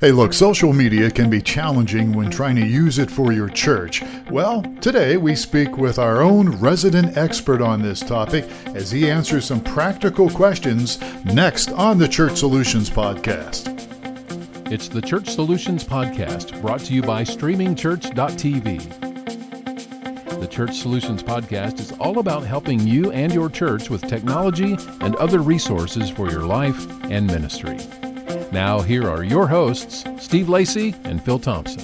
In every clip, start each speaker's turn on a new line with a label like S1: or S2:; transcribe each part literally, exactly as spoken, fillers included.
S1: Hey, look, social media can be challenging when trying to use it for your church. Well, today we speak with our own resident expert on this topic as he answers some practical questions next on the Church Solutions Podcast.
S2: It's the Church Solutions Podcast, brought to you by streaming church dot t v. The Church Solutions Podcast is all about helping you and your church with technology and other resources for your life and ministry. Now, here are your hosts, Steve Lacey and Phil Thompson.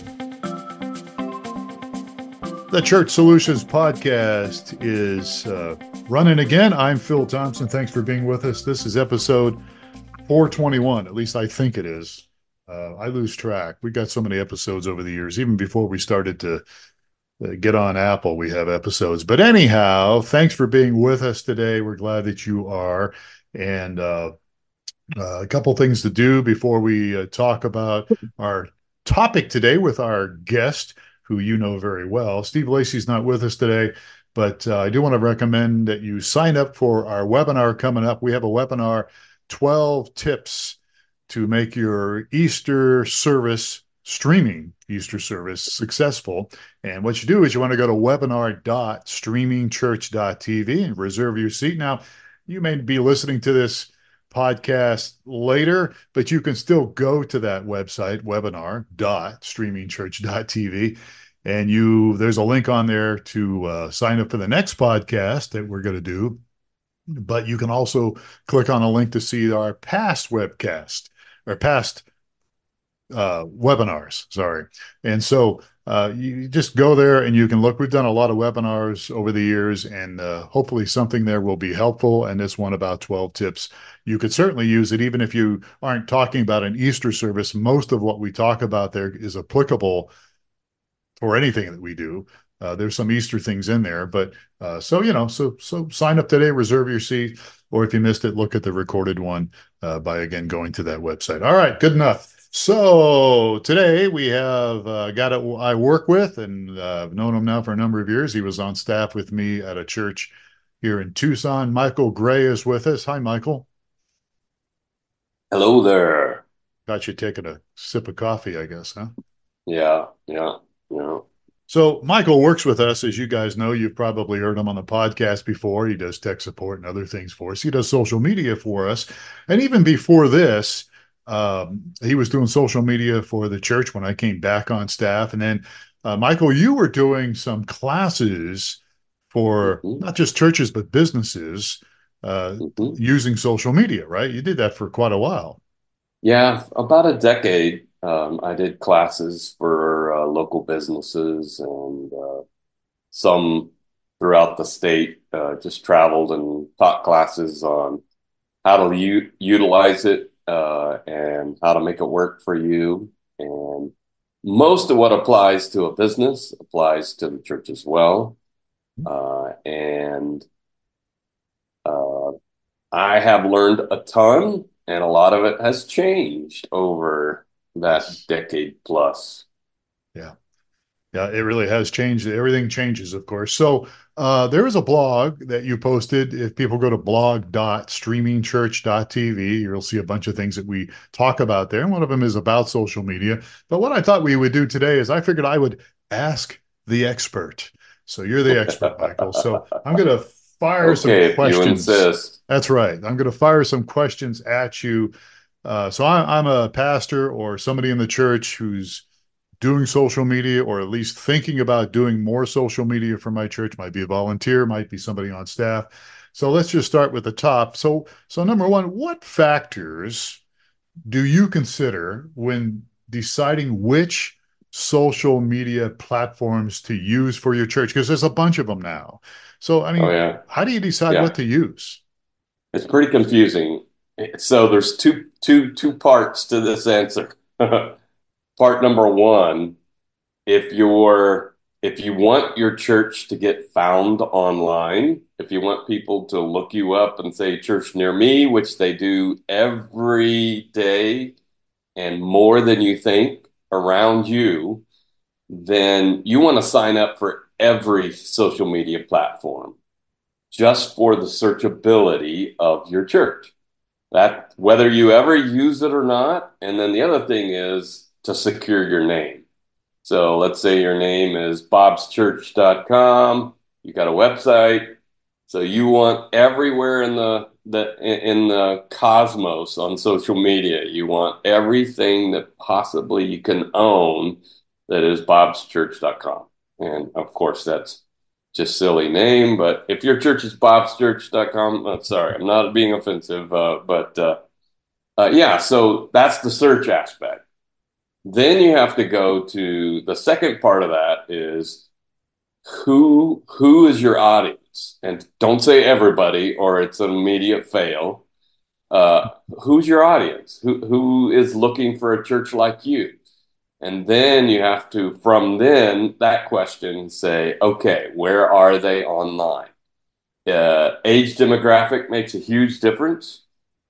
S1: The Church Solutions Podcast is uh, running again. I'm Phil Thompson. Thanks for being with us. This is episode four twenty-one. At least I think it is. Uh, I lose track. We got so many episodes over the years. Even before we started to uh, get on Apple, we have episodes. But anyhow, thanks for being with us today. We're glad that you are. And uh, Uh, a couple things to do before we uh, talk about our topic today with our guest, who you know very well. Steve Lacey's not with us today, but uh, I do want to recommend that you sign up for our webinar coming up. We have a webinar, twelve tips to make your Easter service, streaming Easter service, successful. And what you do is you want to go to webinar dot streaming church dot t v and reserve your seat. Now, you may be listening to this podcast later, but you can still go to that website, webinar dot streaming church dot t v, and you there's a link on there to uh, sign up for the next podcast that we're going to do. But you can also click on a link to see our past webcast or past uh, webinars. Sorry. And so uh, you just go there and you can look. We've done a lot of webinars over the years, and uh, hopefully something there will be helpful. And this one about twelve tips. You could certainly use it even if you aren't talking about an Easter service. Most of what we talk about there is applicable for anything that we do. Uh, there's some Easter things in there, but uh, so, you know, so so sign up today, reserve your seat, or if you missed it, look at the recorded one uh, by, again, going to that website. All right, good enough. So today we have a guy that I work with, and uh, I've known him now for a number of years. He was on staff with me at a church here in Tucson. Michael Gray is with us. Hi, Michael.
S3: Hello there.
S1: Got you taking a sip of coffee, I guess, huh?
S3: Yeah, yeah, yeah.
S1: So Michael works with us, as you guys know. You've probably heard him on the podcast before. He does tech support and other things for us. He does social media for us. And even before this, um, he was doing social media for the church when I came back on staff. And then, uh, Michael, you were doing some classes for
S3: Mm-hmm.
S1: not just churches, but businesses uh,
S3: Mm-hmm.
S1: using social media, right? You did that for quite a while.
S3: Yeah, about a decade. Um, I did classes for uh, local businesses and uh, some throughout the state. Uh, just traveled and taught classes on how to u- utilize it uh, and how to make it work for you. And most of what applies to a business applies to the church as well. Uh, and uh, I have learned a ton, and a lot of it has changed over that decade plus.
S1: Yeah. Yeah, it really has changed. Everything changes, of course. So uh, there is a blog that you posted. If people go to blog dot streaming church dot t v, you'll see a bunch of things that we talk about there. And one of them is about social media. But what I thought we would do today is I figured I would ask the expert. So you're the expert, Michael. So I'm going to fire
S3: Okay,
S1: some questions.
S3: if you insist.
S1: That's right. I'm going to fire some questions at you. Uh, so I, I'm a pastor or somebody in the church who's doing social media, or at least thinking about doing more social media for my church. Might be a volunteer, might be somebody on staff. So let's just start with the top. So, so number one, what factors do you consider when deciding which social media platforms to use for your church? Because there's a bunch of them now. So, I mean,
S3: Oh, yeah.
S1: how do you decide
S3: Yeah.
S1: what to use?
S3: It's pretty confusing. So there's two, two, two parts to this answer. Part number one, if you're if you want your church to get found online, if you want people to look you up and say church near me, which they do every day and more than you think around you, then you want to sign up for every social media platform just for the searchability of your church. That whether you ever use it or not. And then the other thing is, to secure your name. So let's say your name is bobs church dot com. You got a website. So you want everywhere in the, the in the cosmos on social media, you want everything that possibly you can own that is bobs church dot com. And of course, that's just silly name. But if your church is bobs church dot com, oh, sorry, I'm not being offensive, uh, but uh, uh, yeah. So that's the search aspect. Then you have to go to the second part of that is who who is your audience? And don't say everybody or it's an immediate fail. Uh, who's your audience? Who who is looking for a church like you? And then you have to, from then that question, say, okay, where are they online? Uh, age demographic makes a huge difference.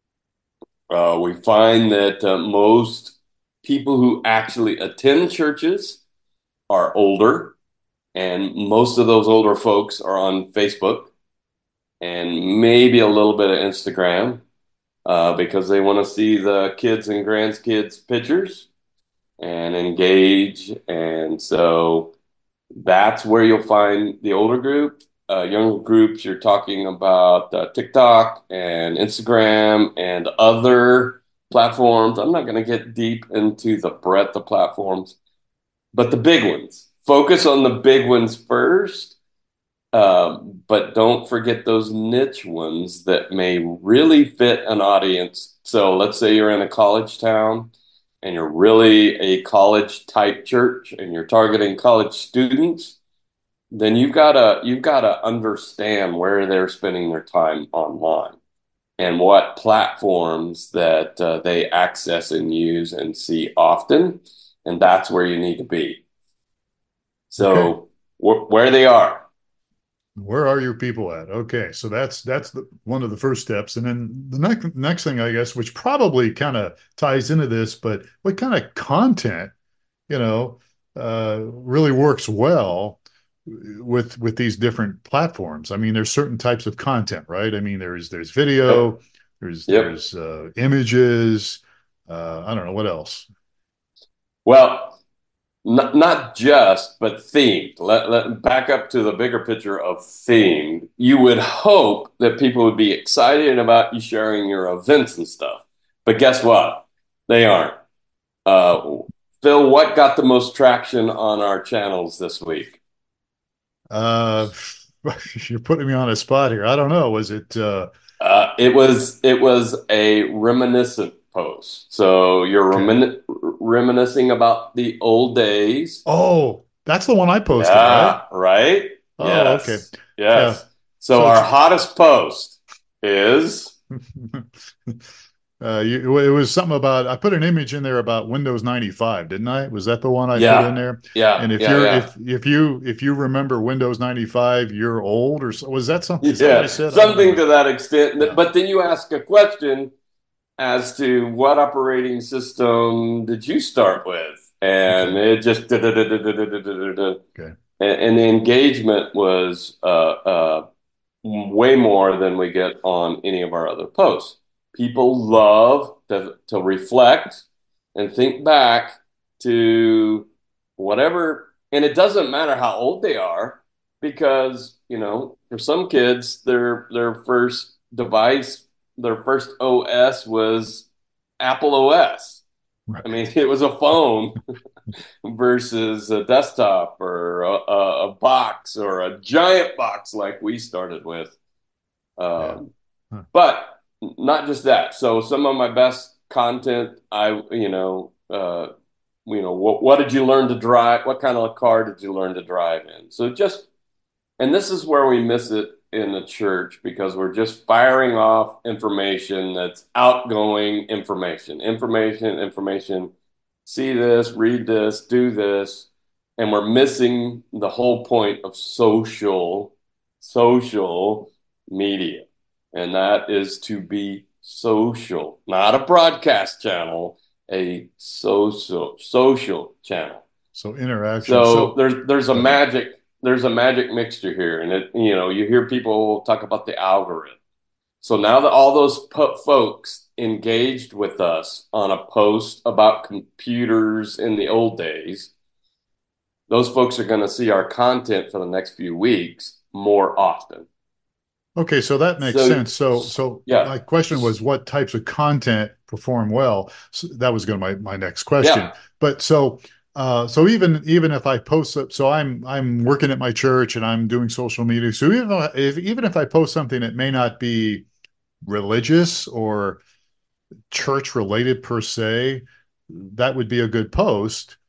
S3: Uh, we find that uh, most people who actually attend churches are older, and most of those older folks are on Facebook and maybe a little bit of Instagram uh, because they want to see the kids and grandkids' pictures and engage. And so that's where you'll find the older group. Uh, younger groups, you're talking about uh, TikTok and Instagram and other platforms. I'm not going to get deep into the breadth of platforms, but the big ones. Focus on the big ones first, um, but don't forget those niche ones that may really fit an audience. So let's say you're in a college town and you're really a college type church and you're targeting college students. Then you've got to you've got to understand where they're spending their time online and what platforms that uh, they access and use and see often, and that's where you need to be. So
S1: Okay.
S3: wh- where they are.
S1: Where are your people at? Okay, so that's that's the, one of the first steps, and then the next next thing, I guess, which probably kind of ties into this, but what kind of content, you know, uh, really works well with with these different platforms? I mean, there's certain types of content, right? I mean, there's there's
S3: Yep.
S1: video, there's
S3: Yep.
S1: there's uh, images. Uh, I don't know what else.
S3: Well, not not just, but themed. Let, let back up to the bigger picture of themed. You would hope that people would be excited about you sharing your events and stuff. But guess what? They aren't. Uh, Phil, what got the most traction on our channels this week?
S1: Uh, you're putting me on a spot here. I don't know. Was it? Uh,
S3: Uh, it was it was a reminiscent post. So you're
S1: okay.
S3: remin reminiscing about the old days.
S1: Oh, that's the one I posted, right?
S3: Yeah, right?
S1: Oh, okay.
S3: Yes.
S1: Yeah.
S3: Yes. So
S1: So
S3: our
S1: it's
S3: hottest post is
S1: uh, you, it was something about I put an image in there about Windows ninety-five, didn't I? Was that the one I put in
S3: yeah,
S1: there?
S3: yeah,
S1: And if
S3: yeah,
S1: you're
S3: yeah.
S1: if if you if you remember Windows ninety-five, you're old, or so, was that something? Is that what I
S3: Yeah,
S1: said? I don't
S3: something to
S1: remember.
S3: that extent.
S1: Yeah.
S3: But then you ask a question as to what operating system did you start with? And
S1: Okay.
S3: it just and,
S1: Okay.
S3: and the engagement was uh, uh, way more than we get on any of our other posts. People love to, to reflect and think back to whatever, and it doesn't matter how old they are, because you know, for some kids, their their first device, their first O S was Apple O S.
S1: Right.
S3: I mean, it was a phone versus a desktop or a, a, a box or a giant box like we started with.
S1: Yeah.
S3: Um,
S1: Huh.
S3: but not just that. So some of my best content, I, you know, uh, you know, what, what did you learn to drive? What kind of car did you learn to drive in? So just, and this is where we miss it in the church because we're just firing off information that's outgoing information, information, information. See this, read this, do this. And we're missing the whole point of social, social media. And that is to be social, not a broadcast channel, a social, social channel.
S1: So interaction.
S3: So
S1: So
S3: there's there's a
S1: go ahead.
S3: magic there's a magic mixture here, and it you know you hear people talk about the algorithm. So now that all those po- folks engaged with us on a post about computers in the old days, those folks are going to see our content for the next few weeks more often.
S1: Okay, so that makes
S3: So,
S1: sense. So, so
S3: yeah,
S1: my question was, what types of content perform well? So that was going to my my next
S3: yeah,
S1: question. But so, uh, so even even if I post, so I'm I'm working at my church and I'm doing social media. So even if even if I post something that may not be religious or church related per se, that would be a good post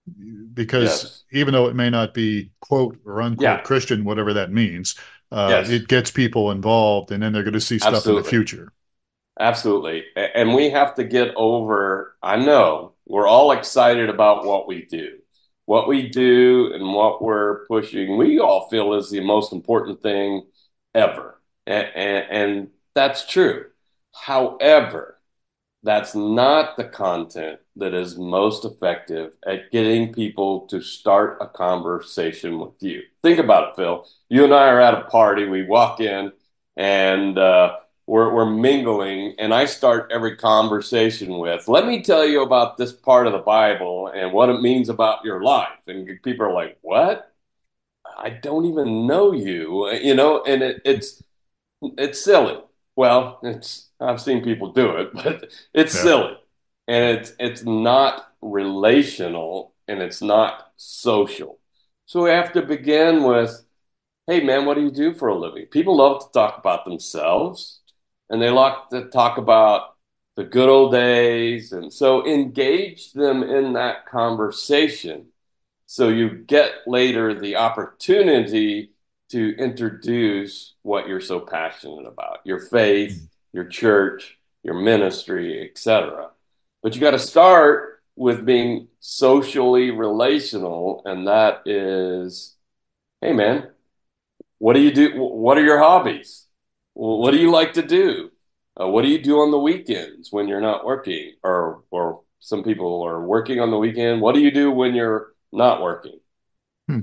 S1: because
S3: yes,
S1: even though it may not be quote or unquote
S3: yeah,
S1: Christian, whatever that means, uh,
S3: yes,
S1: it gets people involved, and then they're going to see stuff in the
S3: absolutely.
S1: future.
S3: Absolutely. And we have to get over, I know we're all excited about what we do. What we do and what we're pushing, we all feel is the most important thing ever. And, and, and that's true. However, that's not the content that is most effective at getting people to start a conversation with you. Think about it, Phil. You and I are at a party. We walk in and uh, we're, we're mingling, and I start every conversation with, let me tell you about this part of the Bible and what it means about your life. And people are like, what? I don't even know you, you know, and it, it's it's silly. Well, it's I've seen people do it, but it's
S1: Yeah.
S3: silly. And it's it's not relational and it's not social. So we have to begin with, hey man, what do you do for a living? People love to talk about themselves and they like to talk about the good old days. And so engage them in that conversation so you get later the opportunity to introduce what you're so passionate about, your faith, your church, your ministry, et cetera. But you got to start with being socially relational, and that is, hey man, what do you do? What are your hobbies? What do you like to do? Uh, what do you do on the weekends when you're not working? Or, or some people are working on the weekend. What do you do when you're not working?
S1: Hmm.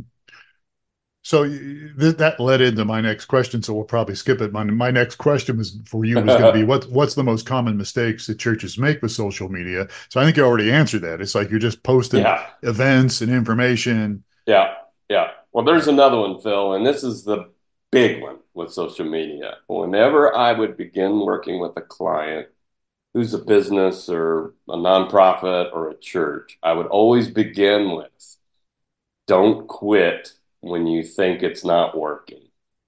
S1: So th- that led into my next question. So we'll probably skip it. My, my next question was for you was going to be what what's the most common mistakes that churches make with social media? So I think you already answered that. It's like you're just posting
S3: Yeah,
S1: events and information.
S3: yeah, yeah. Well, there's another one, Phil, and this is the big one with social media. Whenever I would begin working with a client who's a business or a nonprofit or a church, I would always begin with, don't quit when you think it's not working.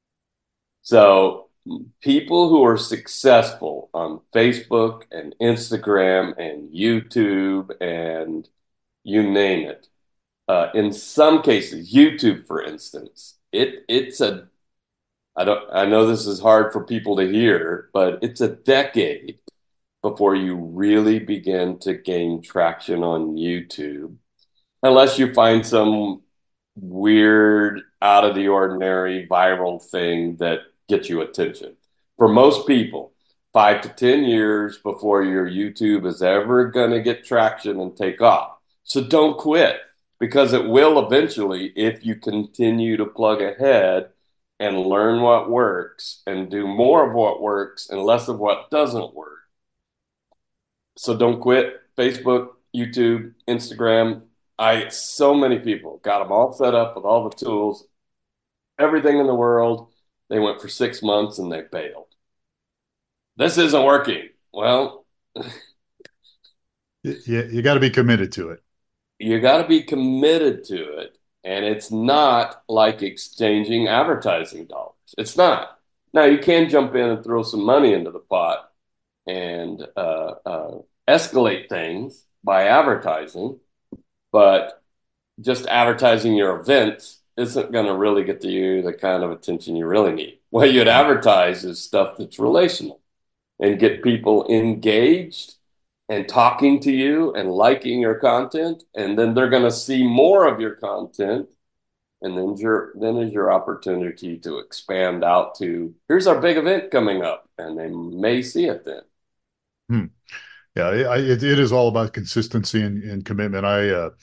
S3: So people who are successful on Facebook and Instagram and YouTube and you name it, uh, in some cases, YouTube, for instance, it it's a I don't I know this is hard for people to hear, but it's a decade before you really begin to gain traction on YouTube, unless you find some weird, out of the ordinary viral thing that gets you attention. For most people, five to ten years before your YouTube is ever going to get traction and take off. So don't quit because it will eventually if you continue to plug ahead and learn what works and do more of what works and less of what doesn't work. So don't quit. Facebook, YouTube, Instagram. I so many people got them all set up with all the tools, everything in the world. They went for six months and they bailed. This isn't working. Well,
S1: You, you got to be committed to it.
S3: you got to be committed to it. And it's not like exchanging advertising dollars. It's not. Now, you can jump in and throw some money into the pot and uh, uh, escalate things by advertising, but just advertising your events isn't going to really get to you the kind of attention you really need. What you'd advertise is stuff that's relational and get people engaged and talking to you and liking your content. And then they're going to see more of your content. And then your then is your opportunity to expand out to here's our big event coming up, and they may see it then.
S1: Hmm. Yeah, it, it, it is all about consistency and, and commitment. I uh,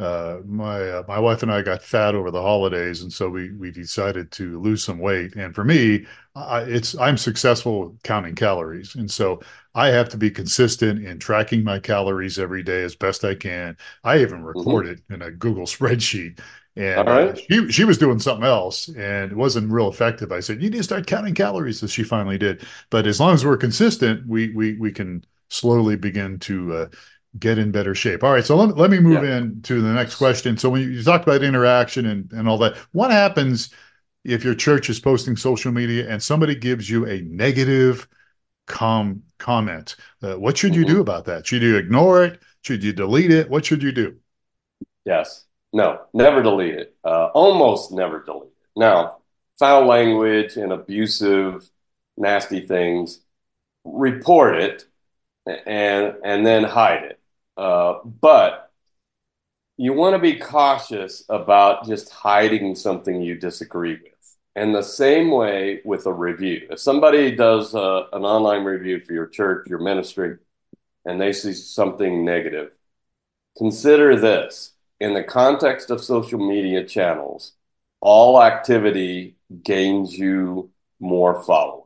S1: Uh, my uh, my wife and I got fat over the holidays, and so we we decided to lose some weight. And for me, I, it's I'm successful counting calories, and so I have to be consistent in tracking my calories every day as best I can. I even
S3: Hmm.
S1: record it in a Google spreadsheet.
S3: All
S1: And uh,
S3: right.
S1: she she was doing something else, and it wasn't real effective. I said, "You need to start counting calories," so she finally did. But as long as we're consistent, we we we can slowly begin to uh, get in better shape. All right, so let, let me move
S3: Yeah.
S1: in to the next question. So when you, you talk about interaction and, and all that, what happens if your church is posting social media and somebody gives you a negative com comment? Uh, what should you do
S3: Hmm.
S1: about that? Should you ignore it? Should you delete it? What should you do?
S3: Yes. No, never delete it. Uh, almost never delete it. Now, foul language and abusive, nasty things, report it and and then hide it. Uh, but you want to be cautious about just hiding something you disagree with. And the same way with a review. If somebody does uh, an online review for your church, your ministry, and they see something negative, consider this. In the context of social media channels, all activity gains you more followers.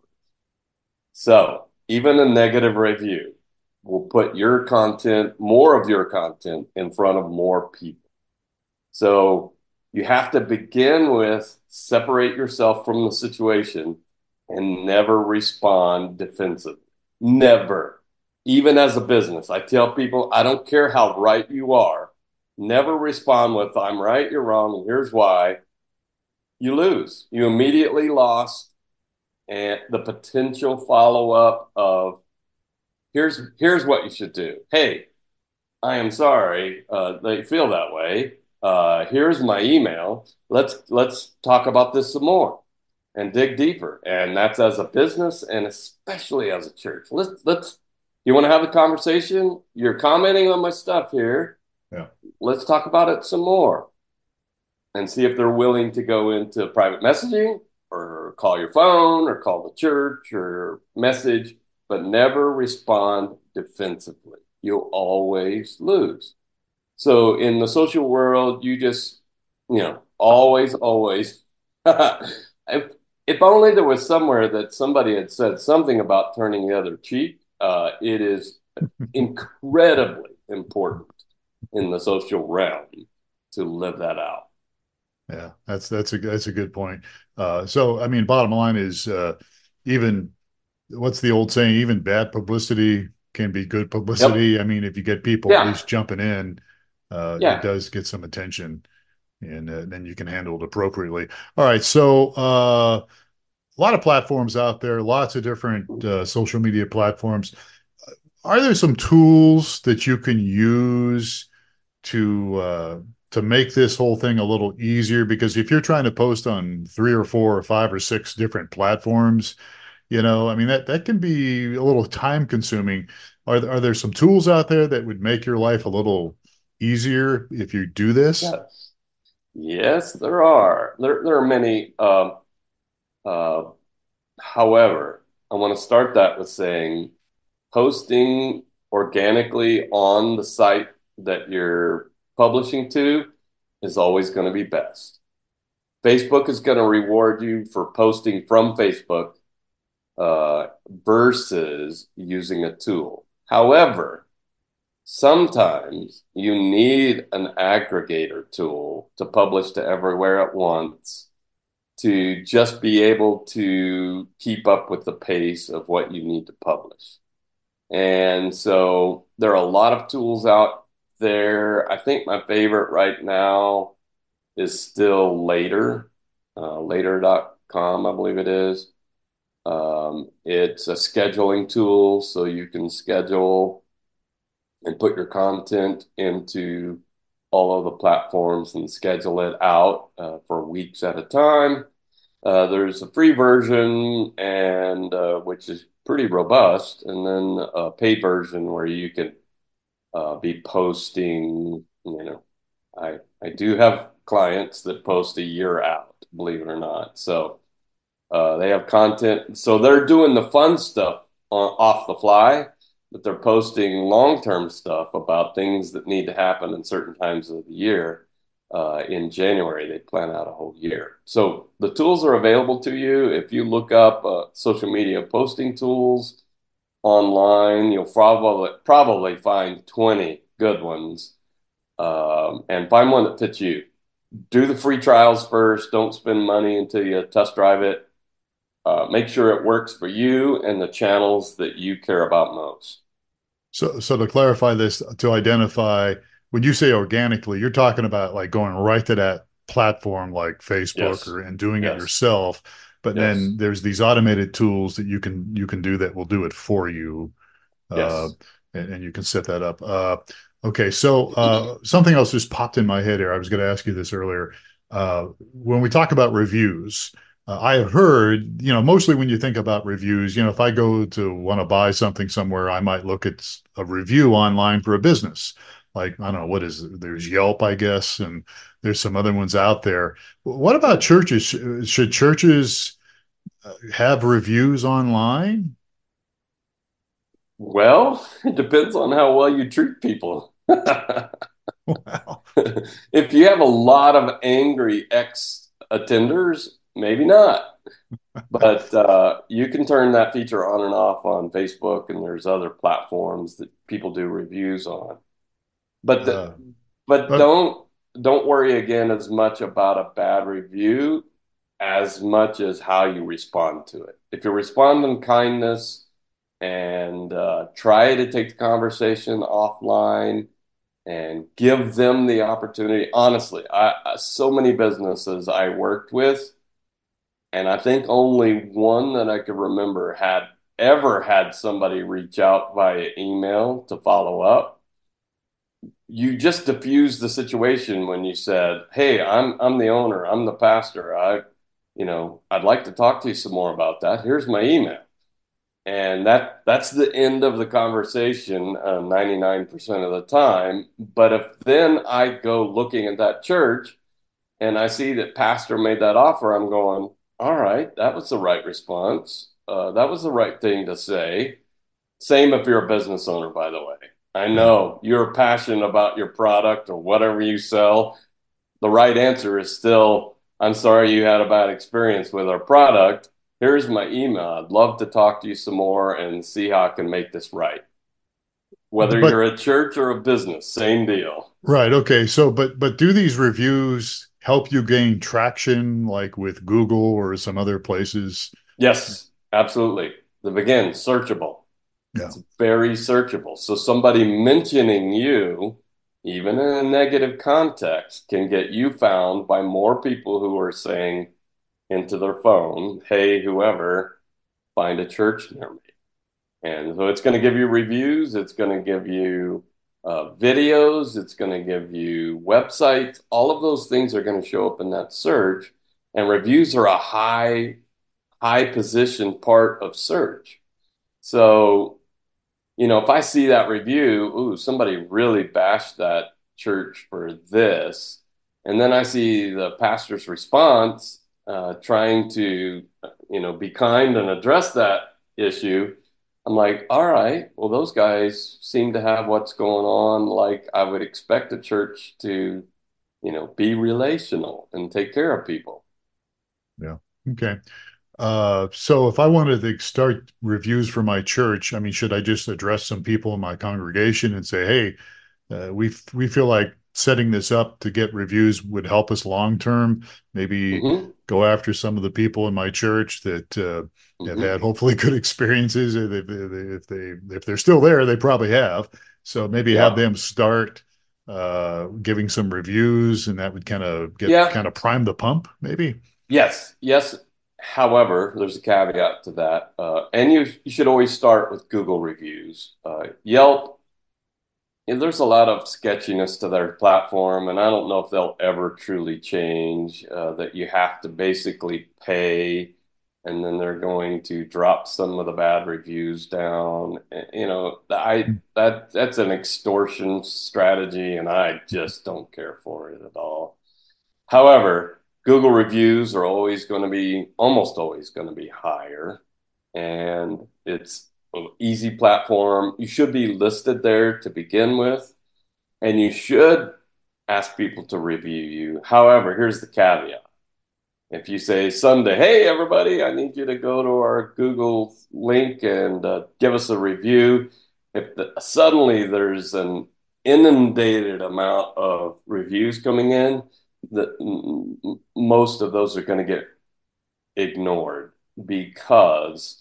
S3: So even a negative review will put your content, more of your content, in front of more people. So you have to begin with separate yourself from the situation and never respond defensively. Never. Even as a business, I tell people, I don't care how right you are, never respond with, I'm right, you're wrong, and here's why. You lose. You immediately lost and the potential follow up of, here's here's what you should do. Hey, I am sorry uh, that you feel that way. Uh, here's my email. Let's let's talk about this some more and dig deeper. And that's as a business and especially as a church. Let's let's. You want to have a conversation? You're commenting on my stuff here.
S1: Yeah.
S3: Let's talk about it some more and see if they're willing to go into private messaging or call your phone or call the church or message, but never respond defensively. You'll always lose. So in the social world, you just, you know, always, always. if, if only there was somewhere that somebody had said something about turning the other cheek, uh, it is incredibly important in the social realm to live that out.
S1: Yeah, that's that's a that's a good point. Uh, so I mean, bottom line is uh, even what's the old saying? Even bad publicity can be good
S3: Yep.
S1: publicity. I mean, if you get people at
S3: Yeah.
S1: least jumping in, uh, it
S3: Yeah.
S1: does get some attention, and uh, then you can handle it appropriately. All right, so uh, a lot of platforms out there, lots of different uh, social media platforms. Are there some tools that you can use to uh, to make this whole thing a little easier? Because if you're trying to post on three or four or five or six different platforms, you know, I mean that that can be a little time consuming. Are are there some tools out there that would make your life a little easier if you do this?
S3: Yes. Yes, there are. There, there are many. Um, uh, however, I want to start that with saying posting organically on the site that you're publishing to is always going to be best. Facebook is going to reward you for posting from Facebook uh, versus using a tool. However, sometimes you need an aggregator tool to publish to everywhere at once to just be able to keep up with the pace of what you need to publish. And so there are a lot of tools out there. I think my favorite right now is still Later, uh, later dot com, I believe it is. Um, it's a scheduling tool, so you can schedule and put your content into all of the platforms and schedule it out uh, for weeks at a time. Uh, there's a free version and uh, which is pretty robust, and then a paid version where you can uh, be posting. You know, I I do have clients that post a year out, believe it or not. So uh, they have content, so they're doing the fun stuff on, off the fly, but they're posting long-term stuff about things that need to happen in certain times of the year. Uh, in January, they plan out a whole year. So the tools are available to you. If you look up uh, social media posting tools online, you'll probably probably find twenty good ones, um, and find one that fits you. Do the free trials first. Don't spend money until you test drive it. Uh, make sure it works for you and the channels that you care about most.
S1: So, so to clarify this, to identify when you say organically, you're talking about like going right to that platform like Facebook
S3: Yes,
S1: or and doing it
S3: yes,
S1: yourself. But
S3: yes,
S1: then there's these automated tools that you can you can do that will do it for you, uh,
S3: yes.
S1: and, and you can set that up. Uh, okay, so uh, something else just popped in my head here. I was going to ask you this earlier. Uh, when we talk about reviews, uh, I have heard, you know, mostly when you think about reviews, you know, if I go to want to buy something somewhere, I might look at a review online for a business. Like, I don't know, what is it? There's Yelp, I guess, and there's some other ones out there. What about churches? Should churches uh, have reviews online?
S3: Well, it depends on how well you treat people.
S1: Wow.
S3: If you have a lot of angry ex-attenders, maybe not. But uh, you can turn that feature on and off on Facebook, and there's other platforms that people do reviews on. But the,
S1: Uh,
S3: but
S1: but
S3: don't don't worry again as much about a bad review as much as how you respond to it. If you respond in kindness and uh, try to take the conversation offline and give them the opportunity. Honestly, I, I so many businesses I worked with, and I think only one that I could remember had ever had somebody reach out via email to follow up. You just diffused the situation when you said, "Hey, I'm I'm the owner, I'm the pastor. I, you know, I'd like to talk to you some more about that. Here's my email." And that that's the end of the conversation uh, ninety-nine percent of the time. But if then I go looking at that church and I see that pastor made that offer, I'm going, all right, that was the right response. Uh, that was the right thing to say. Same if you're a business owner, by the way. I
S1: yeah,
S3: know you're passionate about your product or whatever you sell. The right answer is still, I'm sorry you had a bad experience with our product. Here's my email. I'd love to talk to you some more and see how I can make this right. Whether
S1: but
S3: you're a church or a business, same deal.
S1: right, okay. So, but but do these reviews help you gain traction, like with Google or some other places?
S3: Yes, absolutely. The begin, searchable.
S1: Yeah.
S3: It's very searchable. So somebody mentioning you, even in a negative context, can get you found by more people who are saying into their phone, hey, whoever, find a church near me. And so it's going to give you reviews, it's going to give you uh, videos, it's going to give you websites. All of those things are going to show up in that search. And reviews are a high, high position part of search. So, you know, if I see that review, ooh, somebody really bashed that church for this. And then I see the pastor's response, uh, trying to, you know, be kind and address that issue. I'm like, all right, well, those guys seem to have what's going on. Like I would expect a church to, you know, be relational and take care of people.
S1: Yeah. Okay. Uh, so if I wanted to start reviews for my church, I mean, should I just address some people in my congregation and say, "Hey, uh, we we feel like setting this up to get reviews would help us long term. Maybe
S3: hmm
S1: go after some of the people in my church that uh, have
S3: hmm
S1: had hopefully good experiences. If they, if they if they're still there, they probably have. So maybe have
S3: Yeah.
S1: them start uh, giving some reviews, and that would kind of get
S3: Yeah.
S1: kind of prime the pump, maybe."
S3: Yes, yes. However, there's a caveat to that, uh, and you you should always start with Google reviews. Uh, Yelp, yeah, there's a lot of sketchiness to their platform, and I don't know if they'll ever truly change. Uh, that you have to basically pay, and then they're going to drop some of the bad reviews down. And, you know, I that that's an extortion strategy, and I just don't care for it at all. However, Google reviews are always going to be, almost always going to be higher. And it's easy platform. You should be listed there to begin with, and you should ask people to review you. However, here's the caveat. If you say Sunday, hey, everybody, I need you to go to our Google link and uh, give us a review. If the, suddenly there's an inundated amount of reviews coming in, that most of those are going to get ignored because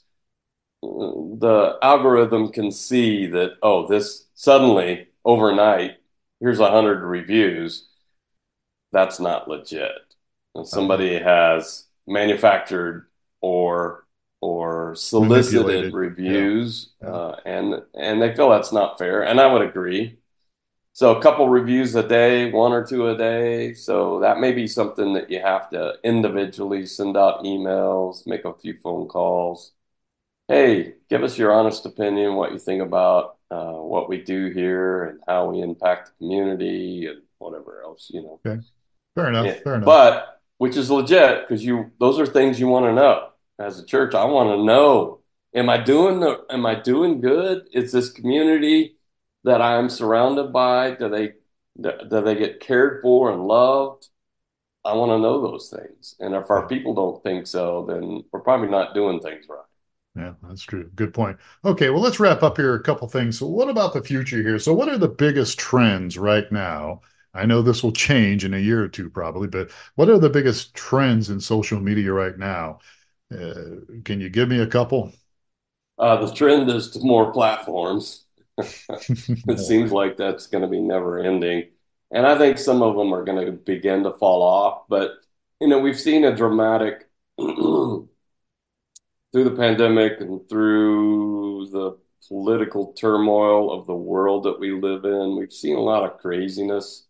S3: the algorithm can see that, oh, this suddenly overnight, here's a hundred reviews. That's not legit. And somebody has manufactured or or solicited reviews, yeah. Yeah. Uh, and and they feel that's not fair, and I would agree. So a couple reviews a day, one or two a day. So that may be something that you have to individually send out emails, make a few phone calls. Hey, give us your honest opinion, what you think about uh, what we do here and how we impact the community and whatever else, you know.
S1: Okay. Fair enough.
S3: Yeah.
S1: Fair enough.
S3: But which is legit because you those are things you want to know as a church. I want to know, am I doing the, am I doing good? Is this community that I'm surrounded by, do they do they get cared for and loved? I want to know those things. And if our people don't think so, then we're probably not doing things right.
S1: Yeah, that's true. Good point. Okay, well, let's wrap up here a couple things. So what about the future here? So what are the biggest trends right now? I know this will change in a year or two probably, but what are the biggest trends in social media right now? Uh, can you give me a couple?
S3: Uh, the trend is to more platforms. It seems like that's going to be never ending. And I think some of them are going to begin to fall off. But, you know, we've seen a dramatic, through the pandemic and through the political turmoil of the world that we live in, we've seen a lot of craziness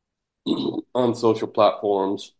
S3: on social platforms.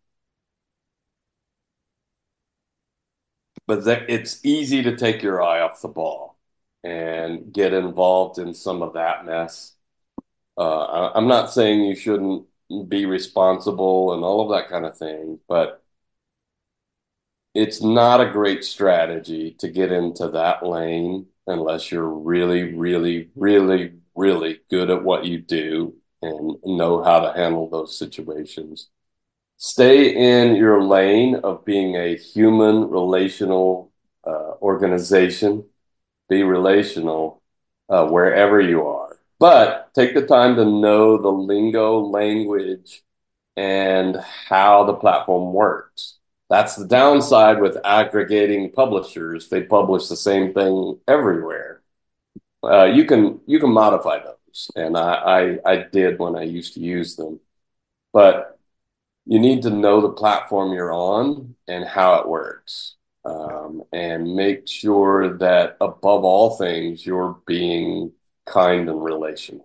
S3: But that, it's easy to take your eye off the ball and get involved in some of that mess. Uh, I, I'm not saying you shouldn't be responsible and all of that kind of thing, but it's not a great strategy to get into that lane unless you're really, really, really, really good at what you do and know how to handle those situations. Stay in your lane of being a human relational uh, organization. Be relational uh, wherever you are. But take the time to know the lingo, language, and how the platform works. That's the downside with aggregating publishers. They publish the same thing everywhere. Uh, you can you can modify those, and I, I I did when I used to use them. But you need to know the platform you're on and how it works, um, and make sure that above all things you're being kind and relational.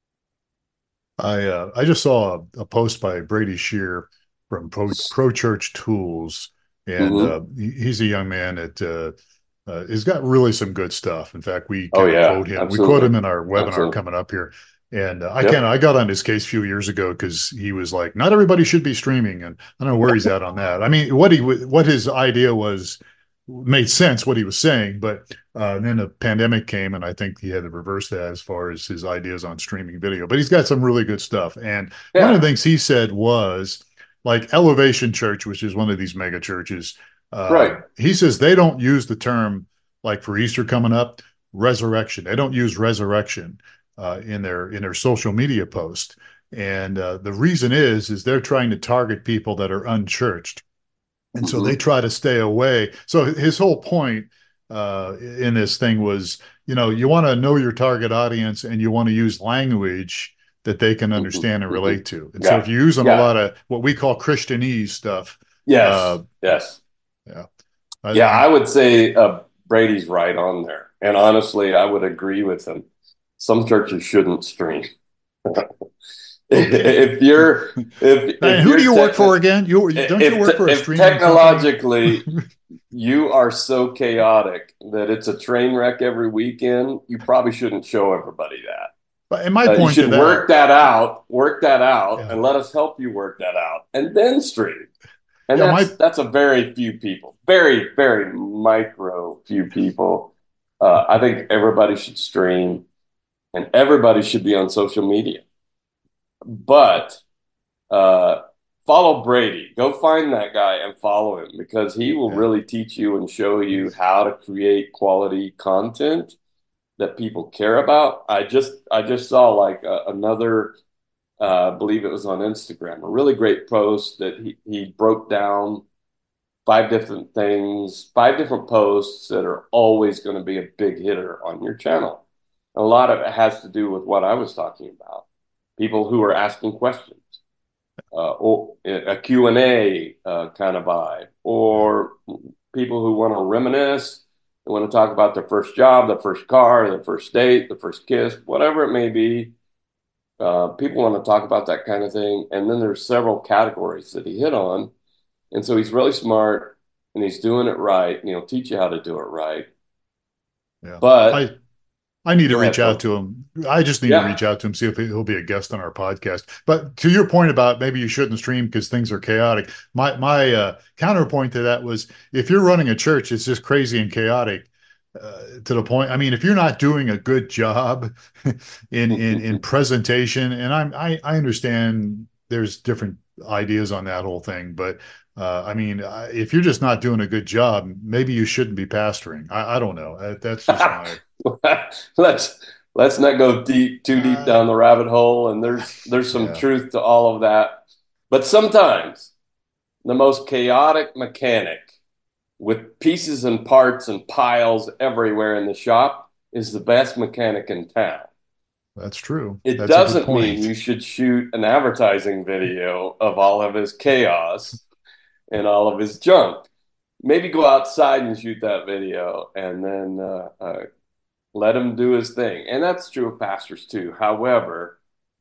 S1: I uh, I just saw a, a post by Brady Shear from Pro, Pro Church Tools, and
S3: Mm-hmm.
S1: uh, he, he's a young man that uh, uh, has got really some good stuff. In fact, we
S3: Oh
S1: kind of
S3: yeah,
S1: quote him.
S3: absolutely.
S1: We quote him in our webinar
S3: Absolutely.
S1: coming up here. And uh, I
S3: Yep.
S1: kind of I got on his case a few years ago because he was like, not everybody should be streaming, and I don't know where he's at on that. I mean, what he what his idea was made sense what he was saying, but uh, then the pandemic came, and I think he had to reverse that as far as his ideas on streaming video. But he's got some really good stuff. And
S3: Yeah.
S1: one of the things he said was like Elevation Church, which is one of these mega churches. Uh,
S3: Right.
S1: He says they don't use the term, like for Easter coming up, resurrection. They don't use resurrection uh, in their in their social media post. And uh, the reason is is they're trying to target people that are unchurched. And so
S3: Mm-hmm.
S1: they try to stay away. So his whole point uh, in this thing was, you know, you want to know your target audience and you want to use language that they can understand and relate to. And
S3: Yeah.
S1: so if you're using
S3: Yeah.
S1: a lot of what we call Christianese stuff.
S3: Yes.
S1: Uh,
S3: yes.
S1: Yeah. I,
S3: Yeah. I would say uh, Brady's right on there. And honestly, I would agree with him. Some churches shouldn't stream. If you're, if, if
S1: who
S3: you're
S1: do you work
S3: techni-
S1: for again? You don't
S3: if,
S1: you work for a
S3: if
S1: streaming
S3: technologically you are so chaotic that it's a train wreck every weekend, you probably shouldn't show everybody that.
S1: But and my
S3: Uh, you
S1: point to
S3: should
S1: that,
S3: work that out, work that out,
S1: Yeah.
S3: and let us help you work that out, and then stream. And
S1: Yeah,
S3: that's
S1: my-
S3: that's a very few people, very very micro few people. Uh, I think everybody should stream and everybody should be on social media. But uh, follow Brady. Go find that guy and follow him because he will
S1: Yeah.
S3: really teach you and show you how to create quality content that people care about. I just I just saw like a, another, uh, I believe it was on Instagram, a really great post that he, he broke down five different things, five different posts that are always going to be a big hitter on your channel. A lot of it has to do with what I was talking about. People who are asking questions, uh, or a Q and A uh, kind of vibe, or people who want to reminisce, they want to talk about their first job, their first car, their first date, their first kiss, whatever it may be. Uh, people want to talk about that kind of thing. And then there's several categories that he hit on. And so he's really smart and he's doing it right. And he'll teach you how to do it right.
S1: Yeah.
S3: But
S1: I I need to
S3: go ahead,
S1: reach out
S3: Phil.
S1: to him. I just need to
S3: Yeah.
S1: reach out to him, see if he'll be a guest on our podcast. But to your point about maybe you shouldn't stream because things are chaotic, my my uh, counterpoint to that was if you're running a church, it's just crazy and chaotic uh, to the point. I mean, if you're not doing a good job in in in presentation, and I'm I I understand there's different ideas on that whole thing, but uh, I mean, if you're just not doing a good job, maybe you shouldn't be pastoring. I, I don't know. That's just my.
S3: let's let's not go deep too deep
S1: Uh,
S3: down the rabbit hole. And there's there's some
S1: yeah,
S3: truth to all of that. But sometimes the most chaotic mechanic with pieces and parts and piles everywhere in the shop is the best mechanic in town.
S1: that's true.
S3: It
S1: That's a good
S3: doesn't mean
S1: point.
S3: you should shoot an advertising video of all of his chaos and all of his junk. Maybe go outside and shoot that video and then uh, uh, let him do his thing. And that's true of pastors too. However,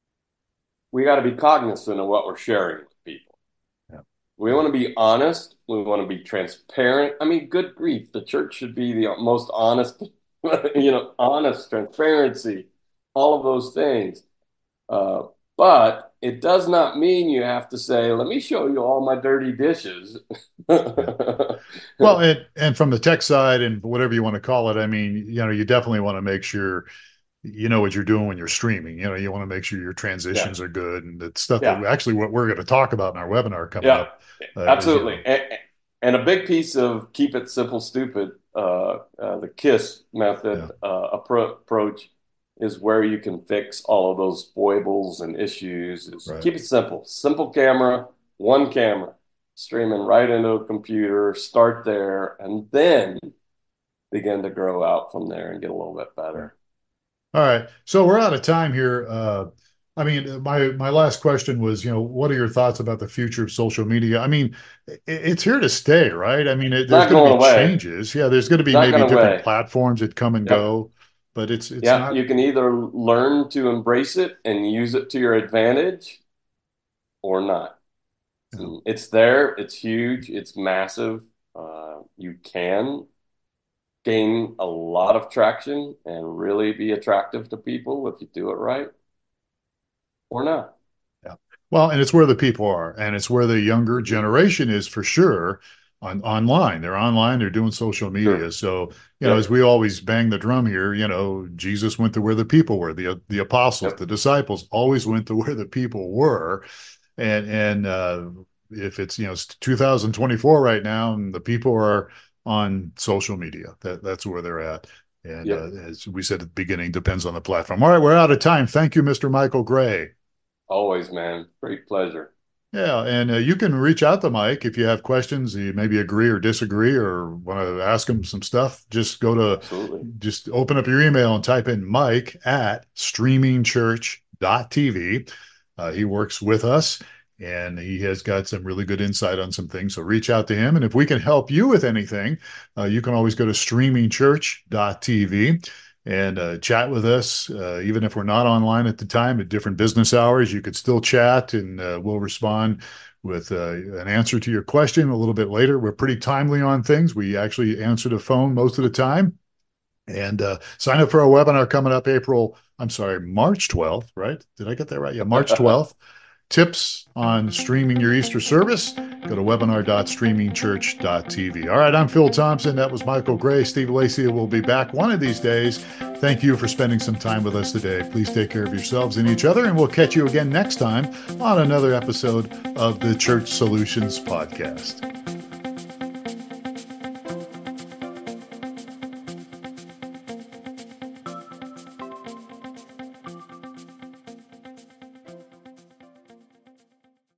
S3: we got to be cognizant of what we're sharing with people.
S1: Yeah,
S3: We
S1: yeah,
S3: want to be honest. We want to be transparent. I mean, good grief, the church should be the most honest, you know, honest, transparency, all of those things. Uh, but it does not mean you have to say, let me show you all my dirty dishes.
S1: yeah. Well, and and from the tech side and whatever you want to call it, I mean, you know, you definitely want to make sure you know what you're doing when you're streaming. You know, you want to make sure your
S3: Yeah,
S1: transitions are good and it's stuff that
S3: yeah.
S1: we, actually what we're going to talk about in our webinar coming
S3: Yeah,
S1: up uh, is you
S3: absolutely.
S1: know,
S3: And, and a big piece of keep it simple, stupid, uh, uh, the KISS
S1: yeah,
S3: method uh, appro approach is where you can fix all of those foibles and issues. Is
S1: right.
S3: keep it simple. Simple camera, one camera, streaming right into a computer, start there, and then begin to grow out from there and get a little bit
S1: Yeah.
S3: better.
S1: All right. So we're out of time here. Uh, I mean, my my last question was, you know, what are your thoughts about the future of social media? I mean, it, it's here to stay, right? I mean, it, there's
S3: Not
S1: going to
S3: going
S1: be
S3: away.
S1: changes. Yeah, there's going to be
S3: Not
S1: maybe
S3: going
S1: different
S3: away.
S1: platforms that come and
S3: Yep.
S1: go, but it's it's
S3: Yeah,
S1: not.
S3: you can either learn to embrace it and use it to your advantage or not.
S1: You know,
S3: And it's there, it's huge, it's massive. Uh, you can gain a lot of traction and really be attractive to people if you do it right or not.
S1: yeah. Well, and it's where the people are, and it's where the younger
S3: Mhm.
S1: generation is for sure on online. They're online, they're doing social media.
S3: Sure.
S1: So, you know, as
S3: Yep.
S1: we always bang the drum here, you know, Jesus went to where the people were. The the apostles,
S3: Yep.
S1: the disciples always went to where the people were. And and uh if it's, you know, it's two thousand twenty-four right now and the people are on social media, that that's where they're at. And uh,
S3: Yep.
S1: as we said at the beginning, depends on the platform. All right, we're out of time. Thank you, Mister Michael Gray.
S3: Always, man. Great pleasure.
S1: Yeah, and uh, you can reach out to Mike if you have questions, you maybe agree or disagree or want to ask him some stuff. Just go to,
S3: Absolutely.
S1: just open up your email and type in Mike at streaming church dot t v. Uh, he works with us and he has got some really good insight on some things. So reach out to him. And if we can help you with anything, uh, you can always go to streaming church dot t v and uh, chat with us. Uh, even if we're not online at the time at different business hours, you could still chat and uh, we'll respond with uh, an answer to your question a little bit later. We're pretty timely on things. We actually answer the phone most of the time. And uh, sign up for our webinar coming up April, I'm sorry, March twelfth, right? Did I get that right? Yeah, March twelfth. Tips on streaming your Easter service Go to webinar dot streaming church dot t v. All right, I'm Phil Thompson. That was Michael Gray. Steve Lacia will be back one of these days. Thank you for spending some time with us today. Please take care of yourselves and each other, and we'll catch you again next time on another episode of the Church Solutions Podcast.